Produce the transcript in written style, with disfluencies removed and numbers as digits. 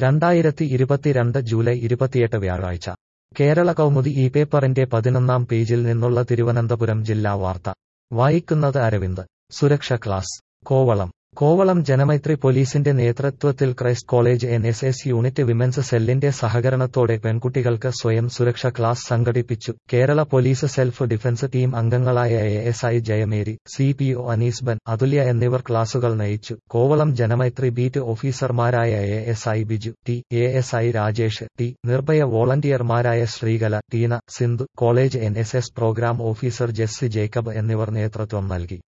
2022 July 28 വ്യാഴാഴ്ച കേരള കൗമുദി ഈ പേപ്പറിന്റെ 11-ാം പേജിൽ നിന്നുള്ള തിരുവനന്തപുരം ജില്ലാ വാർത്ത വായിക്കുന്നത് അരവിന്ദ്. സുരക്ഷ ക്ലാസ് കോവളം ജനമൈത്രി പോലീസിന്റെ നേതൃത്വത്തിൽ Christ College NSS unit women's സെല്ലിന്റെ സഹകരണത്തോടെ പെൺകുട്ടികൾക്ക് സ്വയം സുരക്ഷ ക്ലാസ് സംഘടിപ്പിച്ചു. Kerala police self defence team അംഗങ്ങളായ ASI ജയമേരി, CPO അനീസ്ബൻ, അതുല്യ എന്നിവർ ക്ലാസുകൾ നയിച്ചു. കോവളം ജനമൈത്രി ബീറ്റ് ഓഫീസർമാരായ ASI Biju T, ASI Rajesh T, Nirbhaya വോളണ്ടിയർമാരായ Sreekala, Teena, Sindhu, college NSS programme officer Jessy Jacob എന്നിവർ നേതൃത്വം നൽകി.